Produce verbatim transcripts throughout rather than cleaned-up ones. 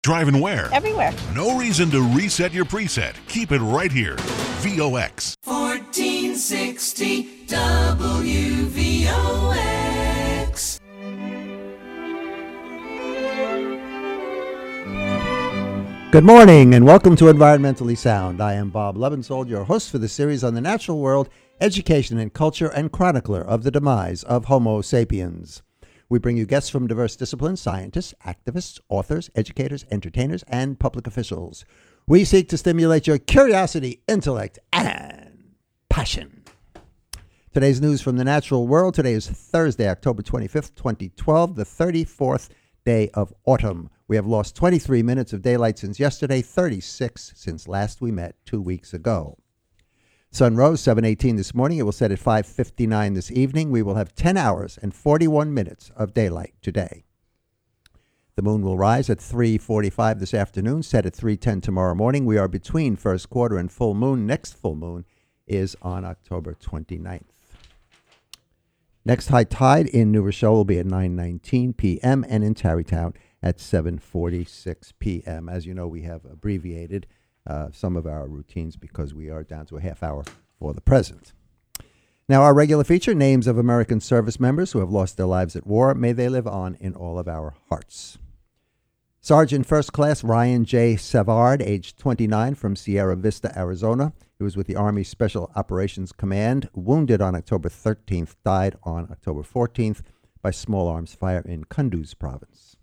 Driving where? Everywhere. No reason to reset your preset. Keep it right here. V O X. fourteen sixty W V O X. Good morning and welcome to Environmentally Sound. I am Bob Levensold, your host for the series on the natural world, education and culture, and chronicler of the demise of Homo sapiens. We bring you guests from diverse disciplines, scientists, activists, authors, educators, entertainers, and public officials. We seek to stimulate your curiosity, intellect, and passion. Today's news from the natural world. Today is Thursday, October twenty-fifth, twenty twelve, the thirty-fourth day of autumn. We have lost twenty-three minutes of daylight since yesterday, thirty-six since last we met two weeks ago. Sun rose seven eighteen this morning. It will set at five fifty-nine this evening. We will have ten hours and forty-one minutes of daylight today. The moon will rise at three forty-five this afternoon, set at three ten tomorrow morning. We are between first quarter and full moon. Next full moon is on October twenty-ninth. Next high tide in New Rochelle will be at nine nineteen p.m. and in Tarrytown at seven forty-six p.m. As you know, we have abbreviated uh, some of our routines because we are down to a half hour for the present. Now, our regular feature, names of American service members who have lost their lives at war. May they live on in all of our hearts. Sergeant First Class Ryan J. Savard, age twenty-nine, from Sierra Vista, Arizona. He was with the Army Special Operations Command, wounded on October thirteenth, died on October fourteenth by small arms fire in Kunduz province.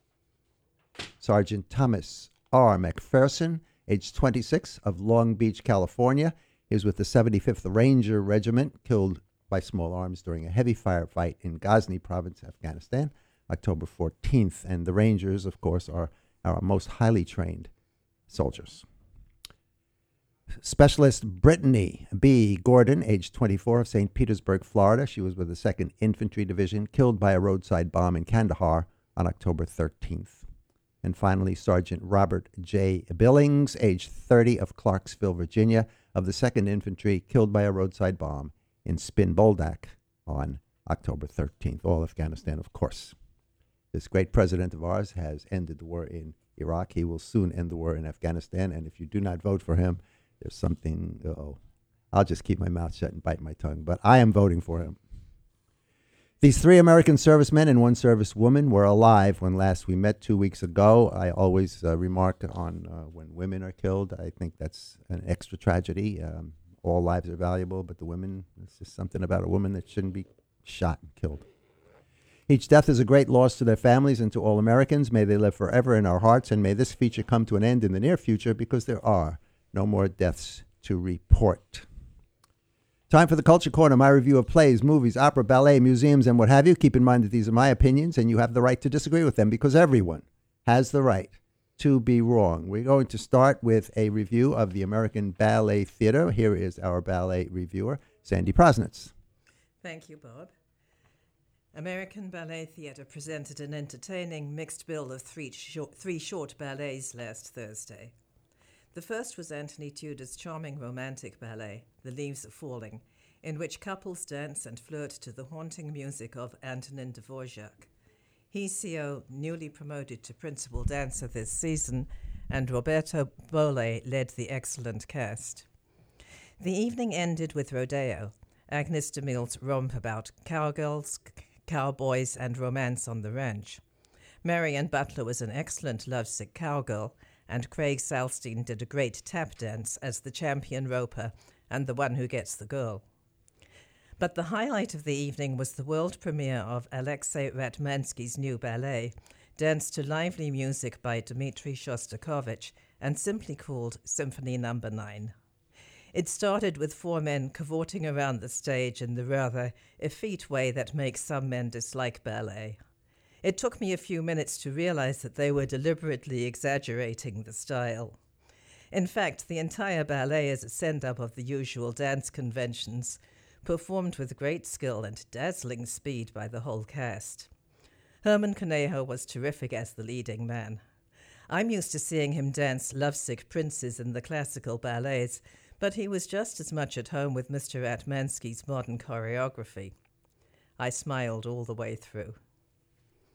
Sergeant Thomas R. McPherson, age twenty-six, of Long Beach, California. He was with the seventy-fifth Ranger Regiment, killed by small arms during a heavy firefight in Ghazni province, Afghanistan, October fourteenth. And the Rangers, of course, are our most highly trained soldiers. Specialist Brittany B. Gordon, age twenty-four, of Saint Petersburg, Florida. She was with the second Infantry Division, killed by a roadside bomb in Kandahar on October thirteenth. And finally, Sergeant Robert J. Billings, age thirty, of Clarksville, Virginia, of the second Infantry, killed by a roadside bomb in Spin Boldak on October thirteenth. All Afghanistan, of course. This great president of ours has ended the war in Iraq. He will soon end the war in Afghanistan. And if you do not vote for him, there's something, uh-oh. I'll just keep my mouth shut and bite my tongue. But I am voting for him. These three American servicemen and one servicewoman were alive when last we met two weeks ago. I always uh, remark on uh, when women are killed. I think that's an extra tragedy. Um, all lives are valuable, but the women, there's just something about a woman that shouldn't be shot and killed. Each death is a great loss to their families and to all Americans. May they live forever in our hearts, and may this feature come to an end in the near future, because there are no more deaths to report. Time for the Culture Corner, my review of plays, movies, opera, ballet, museums, and what have you. Keep in mind that these are my opinions, and you have the right to disagree with them, because everyone has the right to be wrong. We're going to start with a review of the American Ballet Theater. Here is our ballet reviewer, Sandy Prosnitz. Thank you, Bob. American Ballet Theater presented an entertaining mixed bill of three short, three short ballets last Thursday. The first was Anthony Tudor's charming romantic ballet, The Leaves Are Falling, in which couples dance and flirt to the haunting music of Antonin Dvorak. He's C O, newly promoted to principal dancer this season, and Roberto Bole led the excellent cast. The evening ended with Rodeo, Agnes DeMille's romp about cowgirls, cowboys, and romance on the ranch. Marianne Butler was an excellent lovesick cowgirl, and Craig Salstein did a great tap dance as the champion roper and the one who gets the girl. But the highlight of the evening was the world premiere of Alexei Ratmansky's new ballet, danced to lively music by Dmitri Shostakovich and simply called Symphony Number Nine. It started with four men cavorting around the stage in the rather effete way that makes some men dislike ballet. It took me a few minutes to realize that they were deliberately exaggerating the style. In fact, the entire ballet is a send-up of the usual dance conventions, performed with great skill and dazzling speed by the whole cast. Herman Conejo was terrific as the leading man. I'm used to seeing him dance lovesick princes in the classical ballets, but he was just as much at home with Mister Ratmansky's modern choreography. I smiled all the way through.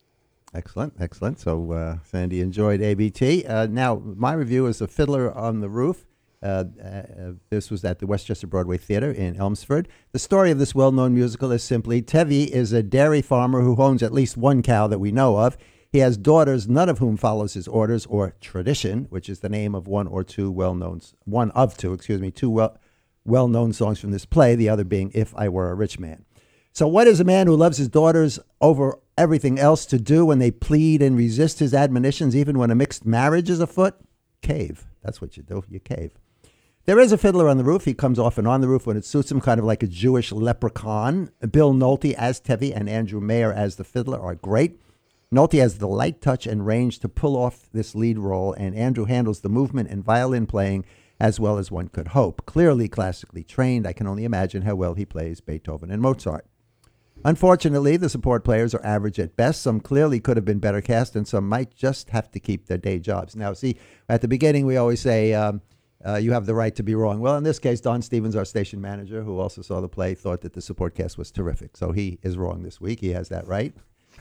Excellent, excellent. So uh, Sandy enjoyed A B T. Uh, now, my review is The Fiddler on the Roof. Uh, uh, this was at the Westchester Broadway Theater in Elmsford. The story of this well-known musical is simply, Tevi is a dairy farmer who owns at least one cow that we know of. He has daughters, none of whom follows his orders or tradition, which is the name of one or two well-known, one of two, excuse me, two well, well-known songs from this play, the other being If I Were a Rich Man. So what is a man who loves his daughters over everything else to do when they plead and resist his admonitions, even when a mixed marriage is afoot? Cave. That's what you do. You cave. There is a fiddler on the roof. He comes off and on the roof when it suits him, kind of like a Jewish leprechaun. Bill Nolte as Tevi and Andrew Mayer as the fiddler are great. Nolte has the light touch and range to pull off this lead role, and Andrew handles the movement and violin playing as well as one could hope. Clearly classically trained, I can only imagine how well he plays Beethoven and Mozart. Unfortunately, the support players are average at best. Some clearly could have been better cast, and some might just have to keep their day jobs. Now, see, at the beginning, we always say, um, uh, you have the right to be wrong. Well, in this case, Don Stevens, our station manager, who also saw the play, thought that the support cast was terrific. So he is wrong this week. He has that right.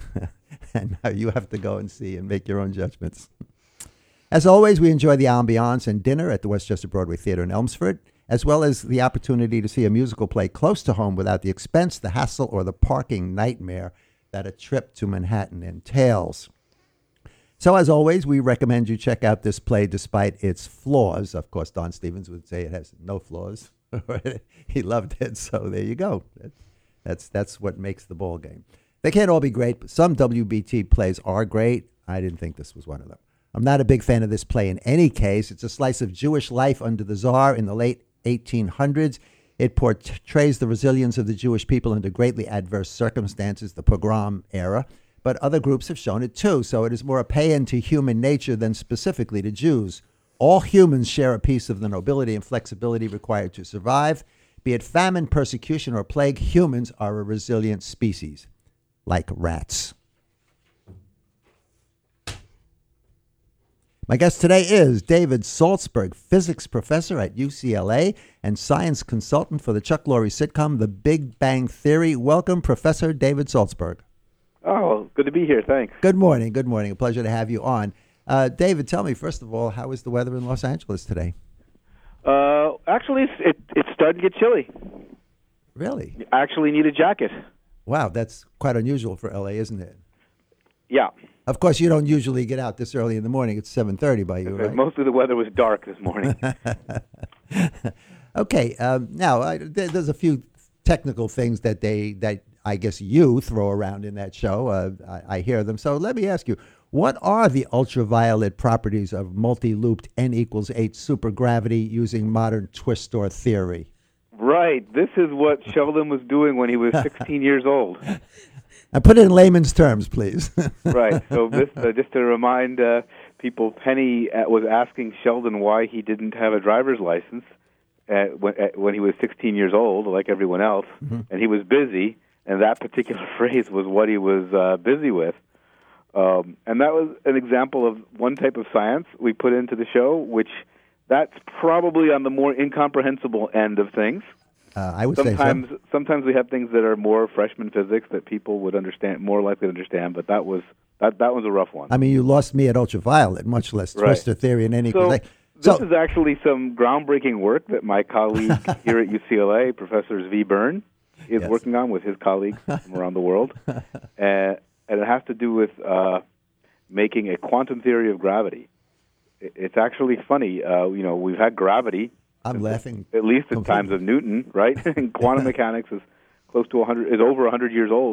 And now you have to go and see and make your own judgments. As always, we enjoy the ambiance and dinner at the Westchester Broadway Theater in Elmsford, as well as the opportunity to see a musical play close to home without the expense, the hassle, or the parking nightmare that a trip to Manhattan entails. So, as always, we recommend you check out this play despite its flaws. Of course, Don Stevens would say it has no flaws. He loved it, so there you go. That's, that's what makes the ball game. They can't all be great, but some W B T plays are great. I didn't think this was one of them. I'm not a big fan of this play in any case. It's a slice of Jewish life under the Tsar in the late eighteen hundreds. It portrays the resilience of the Jewish people under greatly adverse circumstances, the pogrom era. But other groups have shown it too, so it is more a paean to human nature than specifically to Jews. All humans share a piece of the nobility and flexibility required to survive. Be it famine, persecution, or plague, humans are a resilient species, like rats. My guest today is David Saltzberg, physics professor at U C L A and science consultant for the Chuck Lorre sitcom The Big Bang Theory. Welcome, Professor David Saltzberg. Oh, good to be here. Thanks. Good morning. Good morning. A pleasure to have you on. Uh, David, tell me, first of all, how is the weather in Los Angeles today? Uh, actually, it's, it, it's starting to get chilly. Really? You actually need a jacket. Wow, that's quite unusual for L A, isn't it? Yeah. Of course, you don't usually get out this early in the morning. It's seven thirty by you, right? Most of the weather was dark this morning. Okay. Um, now, I, there, there's a few technical things that they that I guess you throw around in that show. Uh, I, I hear them. So let me ask you, what are the ultraviolet properties of multi-looped N equals eight supergravity using modern twist-or theory? Right. This is what Sheldon was doing when he was sixteen years old. Now, put it in layman's terms, please. Right. So this, uh, just to remind uh, people, Penny uh, was asking Sheldon why he didn't have a driver's license at, when, at, when he was sixteen years old, like everyone else, mm-hmm. and he was busy, and that particular phrase was what he was uh, busy with. Um, and that was an example of one type of science we put into the show, which that's probably on the more incomprehensible end of things. Uh, I would sometimes, say so. Sometimes we have things that are more freshman physics that people would understand, more likely to understand, but that was that, that was a rough one. I mean, you lost me at ultraviolet, much less right. twistor theory and any. So, like, this so, is actually some groundbreaking work that my colleague here at U C L A, Professor Zvi Byrne, is yes. working on with his colleagues from around the world. uh, and it has to do with uh, making a quantum theory of gravity. It, it's actually funny. Uh, you know, we've had gravity. I'm laughing. At least in completely. times of Newton, right? And quantum mechanics is close to one hundred, is over one hundred years old.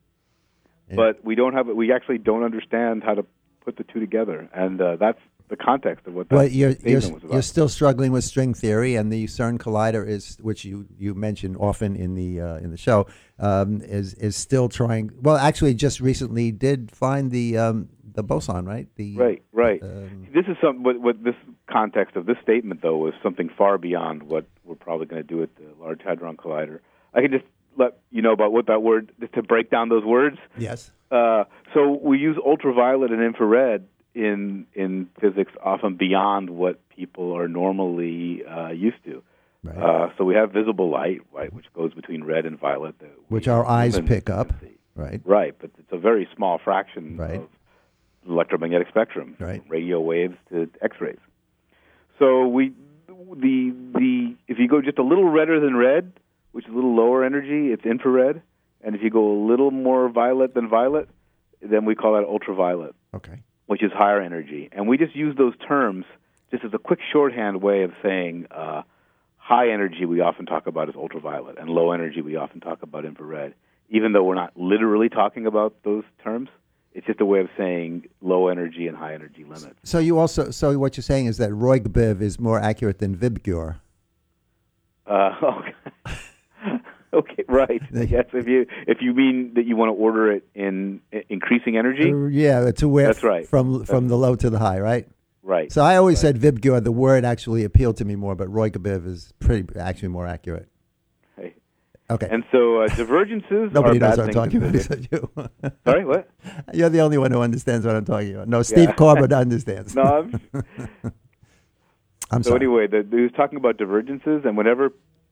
Yeah. But we don't have we actually don't understand how to put the two together, and uh, that's the context of what that well, you're, statement you're, was about. You're still struggling with string theory, and the CERN collider is, which you, you mention often in the uh, in the show, um, is is still trying. Well, actually, just recently did find the um, the boson, right? The right, right. Um, this is some what, what this context of this statement though was something far beyond what we're probably going to do at the Large Hadron Collider. I can just let you know about what that word, just to break down those words. Yes. Uh, so we use ultraviolet and infrared in in physics often beyond what people are normally uh, used to. Right. Uh, so we have visible light, right, which goes between red and violet, that which we our eyes humans pick up. see. Right. Right, but it's a very small fraction Right. of electromagnetic spectrum, Right. radio waves to X-rays. So we, the the if you go just a little redder than red, which is a little lower energy, it's infrared, and if you go a little more violet than violet, then we call that ultraviolet, Okay. which is higher energy. And we just use those terms just as a quick shorthand way of saying uh, high energy we often talk about as ultraviolet, and low energy we often talk about infrared. Even though we're not literally talking about those terms, it's just a way of saying low energy and high energy limits. So you also, so what you're saying is that Roig-Biv is more accurate than Vibgyor. Uh, okay. Okay, right. Yes, if you if you mean that you want to order it in i- increasing energy, Uh, yeah, it's aware That's right. from from the low to the high, right? right. So I always said Vibgyor. The word actually appealed to me more, but Roig-Biv is pretty actually more accurate. Okay. Okay. And so uh, divergences Nobody are knows bad what I'm things talking in about physics. except you. Sorry, what? You're the only one who understands what I'm talking about. No, Steve Yeah. Corbett understands. No, I'm, I'm so sorry. anyway, the, he was talking about divergences, and whenever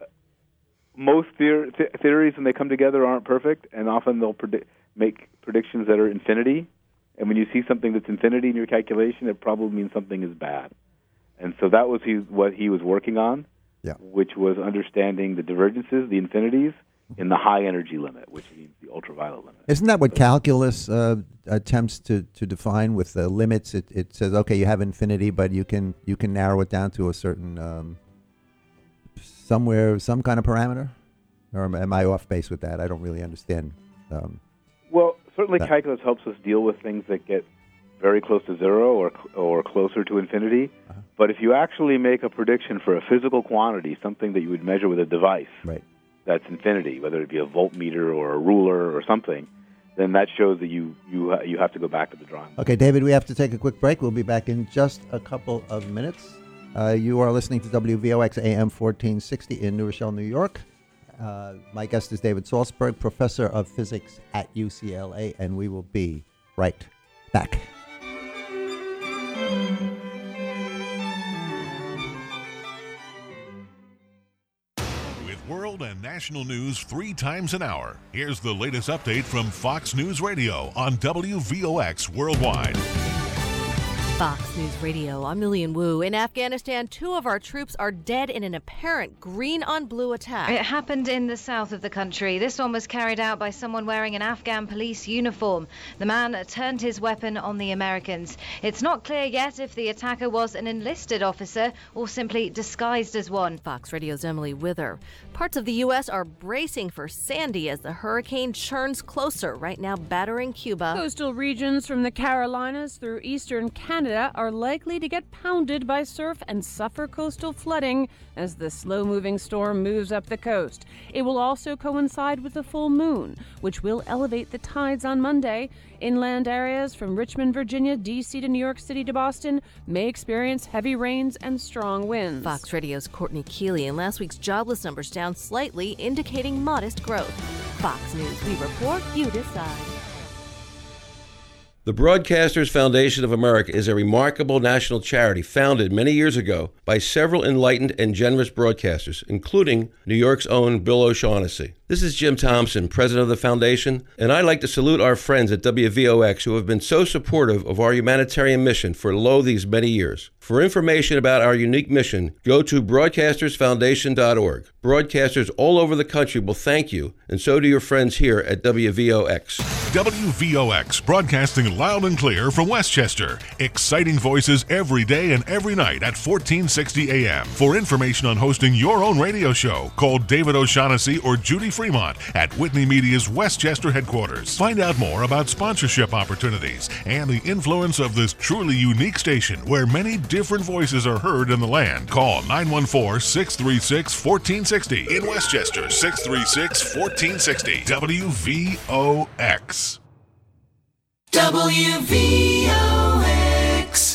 most theor- th- theories, when they come together, aren't perfect, and often they'll predict make predictions that are infinity. And when you see something that's infinity in your calculation, it probably means something is bad. And so that was he, what he was working on, Yeah. which was understanding the divergences, the infinities, in the high energy limit, which means the ultraviolet limit. Isn't that what calculus uh, attempts to, to define with the limits? It, it says, okay, you have infinity, but you can you can narrow it down to a certain um, somewhere, some kind of parameter? Or am, am I off base with that? I don't really understand. Um, Well, certainly That- calculus helps us deal with things that get very close to zero or or closer to infinity. Uh-huh. But if you actually make a prediction for a physical quantity, something that you would measure with a device right. that's infinity, whether it be a voltmeter or a ruler or something, then that shows that you you ha- you have to go back to the drawing board. Okay, David, we have to take a quick break. We'll be back in just a couple of minutes. Uh, you are listening to W V O X A M fourteen sixty in New Rochelle, New York. Uh, my guest is David Salzberg, professor of physics at U C L A, and we will be right back. With world and national news three times an hour, here's the latest update from Fox News Radio on W V O X Worldwide. Fox News Radio, I'm Lillian Wu. In Afghanistan, two of our troops are dead in an apparent green-on-blue attack. It happened in the south of the country. This one was carried out by someone wearing an Afghan police uniform. The man turned his weapon on the Americans. It's not clear yet if the attacker was an enlisted officer or simply disguised as one. Fox Radio's Emily Wither. Parts of the U S are bracing for Sandy as the hurricane churns closer, right now battering Cuba. Coastal regions from the Carolinas through eastern Canada are likely to get pounded by surf and suffer coastal flooding as the slow-moving storm moves up the coast. It will also coincide with the full moon, which will elevate the tides on Monday. Inland areas from Richmond, Virginia, D C to New York City to Boston may experience heavy rains and strong winds. Fox Radio's Courtney Keeley, and last week's jobless numbers down slightly, indicating modest growth. Fox News, we report, you decide. The Broadcasters Foundation of America is a remarkable national charity founded many years ago by several enlightened and generous broadcasters, including New York's own Bill O'Shaughnessy. This is Jim Thompson, president of the foundation, and I'd like to salute our friends at W V O X who have been so supportive of our humanitarian mission for lo these many years. For information about our unique mission, go to broadcasters foundation dot org. Broadcasters all over the country will thank you, and so do your friends here at W V O X. W V O X, broadcasting loud and clear from Westchester. Exciting voices every day and every night at fourteen sixty A M. For information on hosting your own radio show, call David O'Shaughnessy or Judy Fremont at Whitney Media's Westchester headquarters. Find out more about sponsorship opportunities and the influence of this truly unique station where many different voices are heard in the land. Call nine one four, six three six, one four six zero in Westchester, six three six, one four six zero. W V O X. W V O X.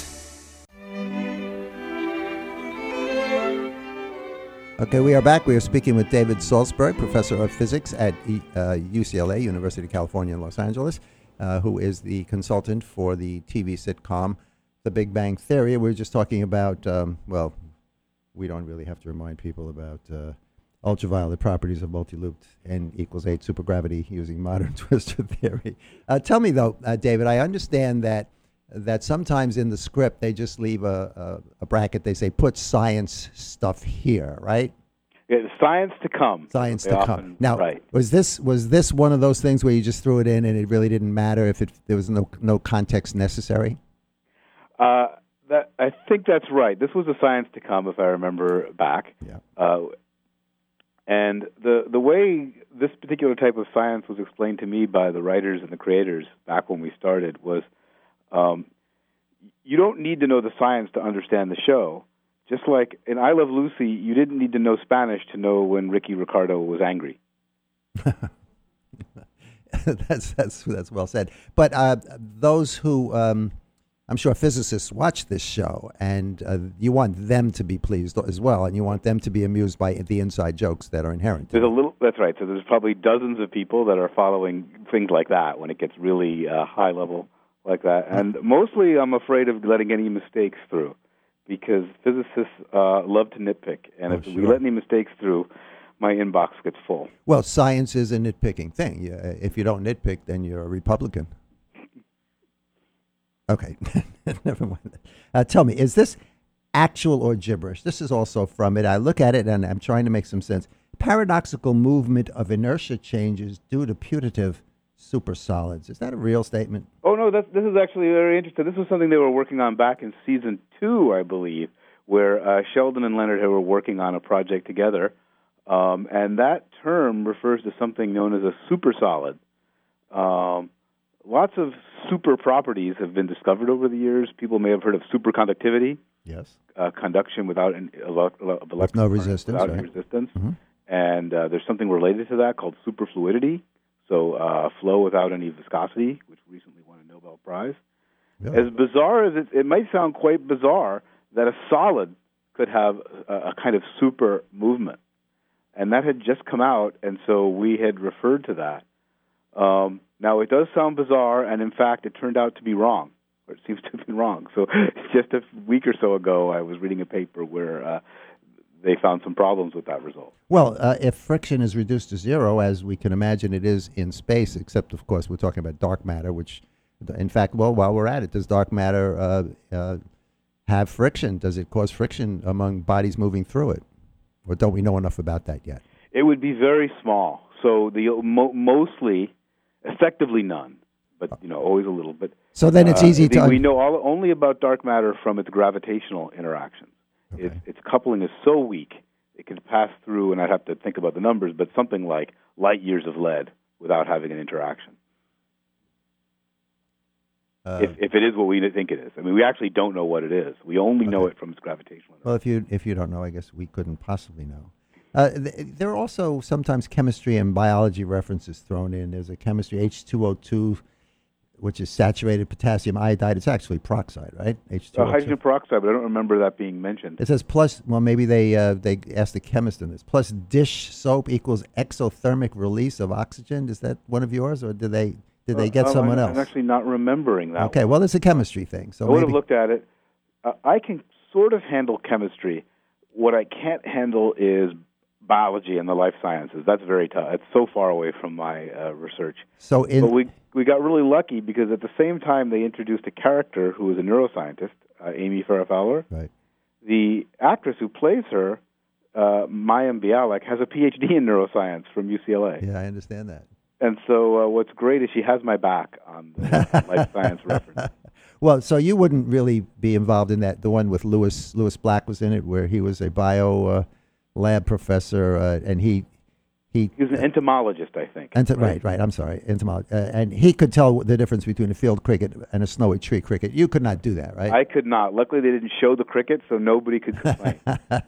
Okay, we are back. We are speaking with David Salzberg, professor of physics at E- uh, U C L A, University of California in Los Angeles, uh, who is the consultant for the T V sitcom The Big Bang Theory. We were just talking about, um, well, we don't really have to remind people about uh, ultraviolet properties of multi-looped N equals eight supergravity using modern twistor theory. Uh, tell me, though, uh, David, I understand that that sometimes in the script they just leave a, a, a bracket. They say, put science stuff here, right? Yeah, science to come. Science They to often- come. Now, right. was this was this one of those things where you just threw it in and it really didn't matter if it there was no no context necessary? Uh, that I think that's right. This was a science to come, if I remember back. Yeah. Uh, and the the way this particular type of science was explained to me by the writers and the creators back when we started was, um, you don't need to know the science to understand the show. Just like in I Love Lucy, you didn't need to know Spanish to know when Ricky Ricardo was angry. that's that's that's well said. But uh, those who, um, I'm sure physicists watch this show, and uh, you want them to be pleased as well, and you want them to be amused by the inside jokes that are inherent. There's a little. That's right. So there's probably dozens of people that are following things like that when it gets really uh, high level like that, and mostly I'm afraid of letting any mistakes through, because physicists uh, love to nitpick, and Oh, if sure. we let any mistakes through, my inbox gets full. Well, science is a nitpicking thing. You, uh, if you don't nitpick, then you're a Republican. Okay, never mind. Uh, tell me, is this actual or gibberish? This is also from it. I look at it and I'm trying to make some sense. Paradoxical movement of inertia changes due to putative supersolids. Is that a real statement? Oh no, that's, this is actually very interesting. This was something they were working on back in season two, I believe, where uh, Sheldon and Leonard were working on a project together, um, and that term refers to something known as a supersolid. Um, lots of super properties have been discovered over the years. People may have heard of superconductivity. Yes. Uh, conduction without an ele- ele- of With no resistance, without right? any resistance. Mm-hmm. And uh, there's something related to that called superfluidity. So uh, flow without any viscosity, which recently won a Nobel Prize. Really? As bizarre as it, it might sound, quite bizarre that a solid could have a, a kind of super movement. And that had just come out, and so we had referred to that. Um, now, it does sound bizarre, and in fact, it turned out to be wrong, or it seems to have been wrong. So just a week or so ago, I was reading a paper where uh, they found some problems with that result. Well, uh, if friction is reduced to zero, as we can imagine it is in space, except, of course, we're talking about dark matter, which, in fact, well, while we're at it, does dark matter uh, uh, have friction? Does it cause friction among bodies moving through it? Or don't we know enough about that yet? It would be very small. So the mo- mostly, effectively none, but you know, always a little bit. So then it's Uh, easy the- to... We know all, only about dark matter from its gravitational interactions. Okay. Its, its coupling is so weak, it could pass through, and I'd have to think about the numbers, but something like light years of lead without having an interaction. Uh, if, if it is what we think it is. I mean, we actually don't know what it is. We only know Okay. it from its gravitational. Well, if you if you don't know, I guess we couldn't possibly know. Uh, th- there are also sometimes chemistry and biology references thrown in. There's a chemistry H two O two, which is saturated potassium iodide. It's actually peroxide, right? H two O Uh, two. hydrogen peroxide, but I don't remember that being mentioned. It says plus. Well, maybe they uh, they asked the chemist in this. Plus dish soap equals exothermic release of oxygen. Is that one of yours, or did they did they get Uh, someone I'm, else? I'm actually not remembering that. Okay, well, it's a chemistry thing. So I would have maybe looked at it. Uh, I can sort of handle chemistry. What I can't handle is biology and the life sciences. That's very tough. It's so far away from my uh, research. so in But we we got really lucky because at the same time they introduced a character who was a neuroscientist, uh, Amy Farrah Fowler. right. The actress who plays her, uh, Mayim Bialik, has a P H D in neuroscience from U C L A. Yeah, I understand that. And so uh, what's great is she has my back on the life science reference. Well, so you wouldn't really be involved in that. The one with Lewis Lewis Black was in it, where he was a bio uh, lab professor, uh, and he he. He was an entomologist, I think. Ent- right, right. I'm sorry, entomologist, uh, and he could tell the difference between a field cricket and a snowy tree cricket. You could not do that, right? I could not. Luckily, they didn't show the cricket, so nobody could complain.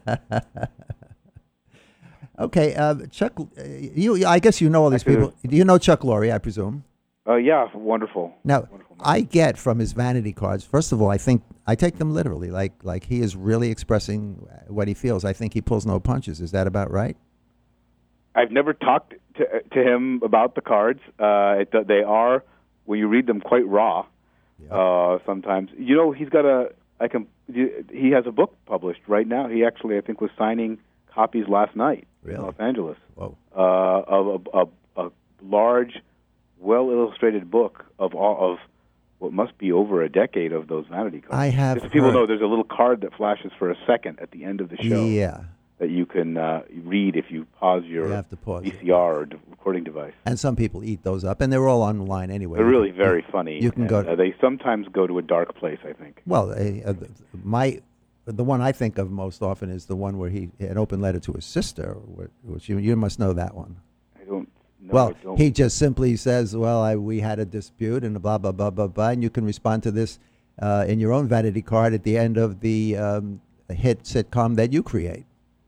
Okay, uh, Chuck. uh, You, I guess you know all these I people. Do you know Chuck Lorre? I presume. uh, yeah, wonderful. Now, Wonderful. I get from his vanity cards. First of all, I think I take them literally. Like, like he is really expressing what he feels. I think he pulls no punches. Is that about right? I've never talked to to him about the cards. Uh, it, they are, when you read them, quite raw. Uh, sometimes, you know, he's got a. I can. He has a book published right now. He actually, I think, was signing copies last night Really? in Los Angeles Whoa. uh, of a, a, a large, well illustrated book of all of what must be over a decade of those vanity cards. I have Just so people heard- know, there's a little card that flashes for a second at the end of the show. Yeah. That you can uh, read if you pause your You have to pause V C R or d- recording device. And some people eat those up, and they're all online anyway. They're You really can- very you- funny. You can and, go. Uh, they sometimes go to a dark place, I think. Well, uh, uh, my the one I think of most often is the one where he an open letter to his sister, wh- which you you must know that one. I don't. No, well, I don't. he just simply says, "Well, I, we had a dispute," and blah blah blah blah blah, and you can respond to this uh, in your own vanity card at the end of the um, hit sitcom that you create.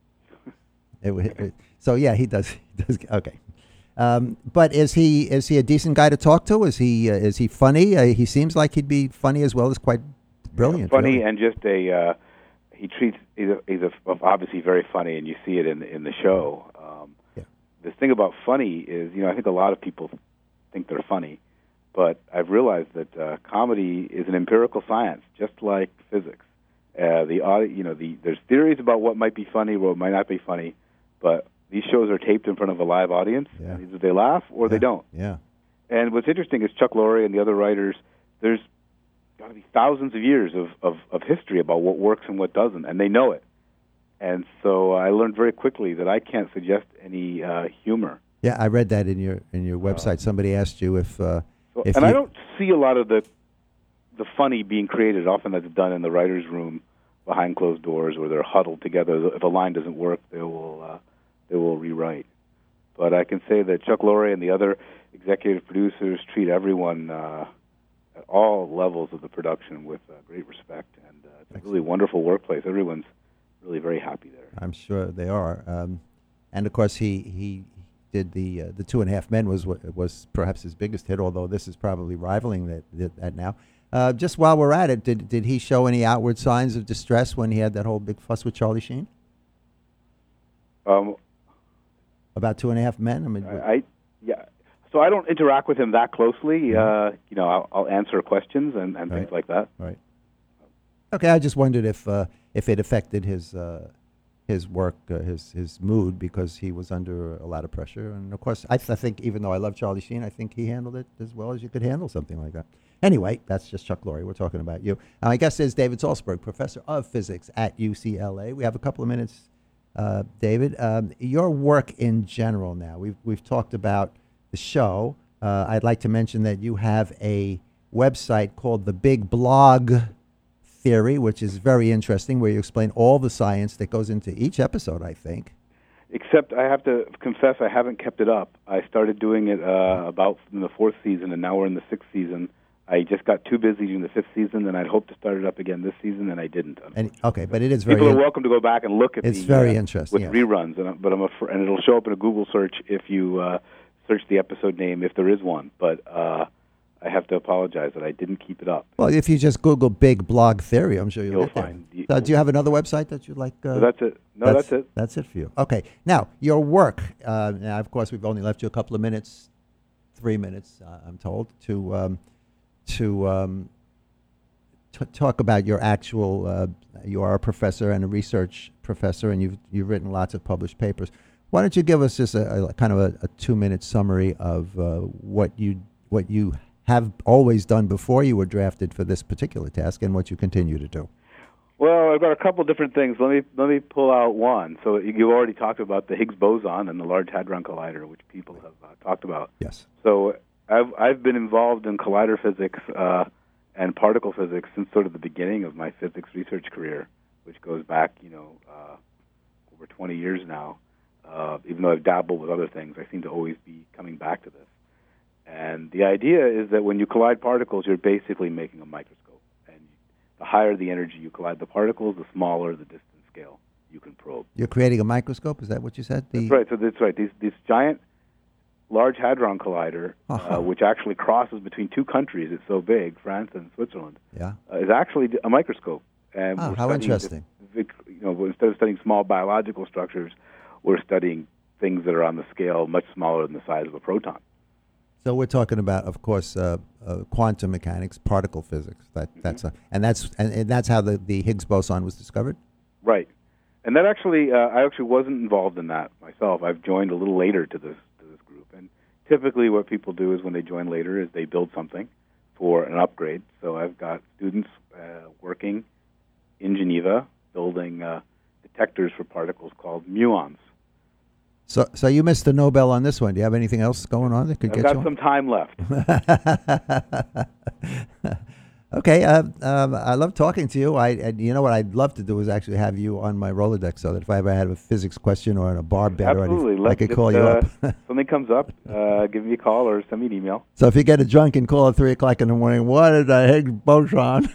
It, wa- it, so yeah, he does. He does okay, um, but is he is he a decent guy to talk to? Is he uh, is he funny? Uh, he seems like he'd be funny as well as quite brilliant. funny really. and just a. Uh, he treats. He's, a, he's a, obviously very funny, and you see it in in the show. Um, Yeah. The thing about funny is, you know, I think a lot of people think they're funny, but I've realized that uh, comedy is an empirical science, just like physics. Uh, the audi- you know, the there's theories about what might be funny, what might not be funny, but these shows are taped in front of a live audience. Yeah. And either they laugh or they don't. Yeah. And what's interesting is Chuck Lorre and the other writers, there's got to be thousands of years of, of, of history about what works and what doesn't, and they know it. And so I learned very quickly that I can't suggest any uh, humor. Yeah, I read that in your in your website. Somebody asked you if uh, So, if and you, I don't see a lot of the the funny being created. Often that's done in the writer's room behind closed doors, where they're huddled together. If a line doesn't work, they will uh, they will rewrite. But I can say that Chuck Lorre and the other executive producers treat everyone uh, at all levels of the production with uh, great respect, and uh, it's a really wonderful workplace. Everyone's really very happy there. I'm sure they are. Um, and of course, he he did the uh, the Two and a Half Men was what was perhaps his biggest hit. Although this is probably rivaling that that, that now. Uh, just while we're at it, did did he show any outward signs of distress when he had that whole big fuss with Charlie Sheen Um, about Two and a Half Men? I mean, I, I yeah. So I don't interact with him that closely. Uh, you know, I'll, I'll answer questions and, and things Right. like that. right. Okay, I just wondered if uh, if it affected his uh, his work, uh, his his mood, because he was under a lot of pressure. And of course, I, th- I think even though I love Charlie Sheen, I think he handled it as well as you could handle something like that. Anyway, that's just Chuck Lorre. We're talking about you. Uh, my guest is David Salzberg, professor of physics at U C L A. We have a couple of minutes, uh, David. Um, your work in general now. We've we've talked about the show. Uh, I'd like to mention that you have a website called The Big Blog Theory, which is very interesting, where you explain all the science that goes into each episode, I think. Except I have to confess I haven't kept it up. I started doing it uh, about in the fourth season, and now we're in the sixth season. I just got too busy during the fifth season, and I'd hoped to start it up again this season, and I didn't. And okay, but it is very. People are in- welcome to go back and look at It's the very uh, interesting, with yes. reruns, and, I- but I'm afr- and it'll show up in a Google search if you uh, search the episode name, if there is one. But uh, I have to apologize that I didn't keep it up. Well, if you just Google Big Blog Theory, I'm sure you'll, You'll get there. find the- Uh, do you have another website that you'd like? Uh, So that's it. No, that's, it. That's it for you. Okay. Now, your work. Uh, now, of course, we've only left you a couple of minutes, three minutes, uh, I'm told, to um, to um, t- talk about your actual. Uh, you are a professor and a research professor, and you've you've written lots of published papers. Why don't you give us just a, a kind of a, a two-minute summary of uh, what you what you have always done before you were drafted for this particular task, and what you continue to do? Well, I've got a couple different things. Let me let me pull out one. So you already talked about the Higgs boson and the Large Hadron Collider, which people have uh, talked about. Yes. So I've I've been involved in collider physics uh, and particle physics since sort of the beginning of my physics research career, which goes back, you know, uh, over twenty years now. Uh, even though I've dabbled with other things, I seem to always be coming back to this. And the idea is that when you collide particles, you're basically making a microscope. And the higher the energy you collide the particles, the smaller the distance scale you can probe. You're creating a microscope. Is that what you said? The, That's right. So that's right. These these giant Large Hadron Collider, Uh-huh. uh, which actually crosses between two countries, it's so big, France and Switzerland, Yeah. uh, is actually a microscope. And Ah, we're how studying interesting. this- you know, instead of studying small biological structures, we're studying things that are on the scale much smaller than the size of a proton. So we're talking about, of course, uh, uh, quantum mechanics, particle physics. That that's a, and that's and, and that's how the, the Higgs boson was discovered. Right. And that actually, uh, I actually wasn't involved in that myself. I've joined a little later to this to this group. And typically, what people do is when they join later, is they build something for an upgrade. So I've got students uh, working in Geneva building uh, detectors for particles called muons. So, so you missed the Nobel on this one. Do you have anything else going on that could I've get got you? some time left. Okay, uh, um, I love talking to you. I, and you know what I'd love to do is actually have you on my Rolodex, so that if I ever had a physics question or a bar bet or Absolutely. anything, I Let's could just, call you uh, up. something comes up, uh, give me a call or send me an email. So if you get a drunken call at three o'clock in the morning, what is a Higgs boson?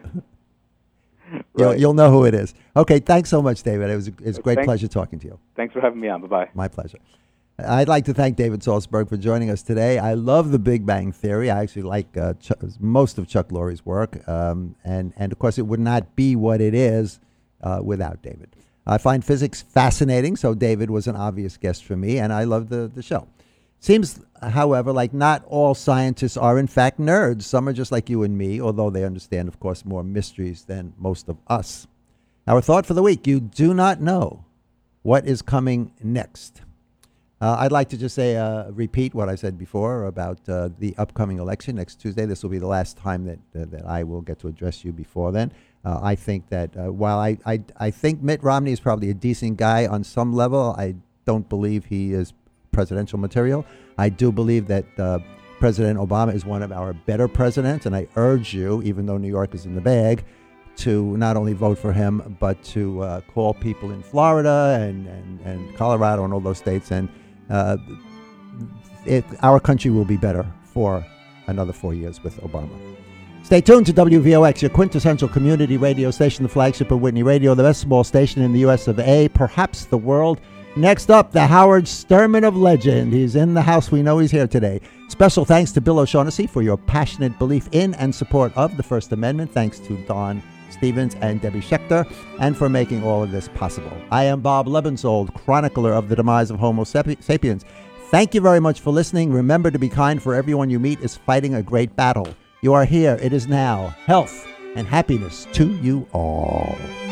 You'll, Right. you'll know who it is. Okay, thanks so much, David. It was a, it's a great Thanks. pleasure talking to you. Thanks for having me on. Bye-bye. My pleasure. I'd like to thank David Salzberg for joining us today. I love The Big Bang Theory. I actually like uh, Ch- most of Chuck Lorre's work. Um, and, and, of course, it would not be what it is uh, without David. I find physics fascinating, so David was an obvious guest for me, and I love the, the show. Seems, however, like not all scientists are, in fact, nerds. Some are just like you and me, although they understand, of course, more mysteries than most of us. Our thought for the week: you do not know what is coming next. Uh, I'd like to just say, uh, repeat what I said before about uh, the upcoming election next Tuesday. This will be the last time that uh, that I will get to address you before then. Uh, I think that uh, while I, I I think Mitt Romney is probably a decent guy on some level, I don't believe he is presidential material. I do believe that uh, President Obama is one of our better presidents, and I urge you, even though New York is in the bag, to not only vote for him, but to uh, call people in Florida and, and, and Colorado and all those states. And uh, it, our country will be better for another four years with Obama. Stay tuned to W V O X, your quintessential community radio station, the flagship of Whitney Radio, the best small station in the U S of A, perhaps the world. Next up, the Howard Sturman of legend. He's in the house. We know he's here today. Special thanks to Bill O'Shaughnessy for your passionate belief in and support of the First Amendment. Thanks to Don Stevens and Debbie Schechter, and for making all of this possible. I am Bob Lebensold, chronicler of the demise of Homo sapiens. Thank you very much for listening. Remember to be kind, for everyone you meet is fighting a great battle. You are here. It is now. Health and happiness to you all.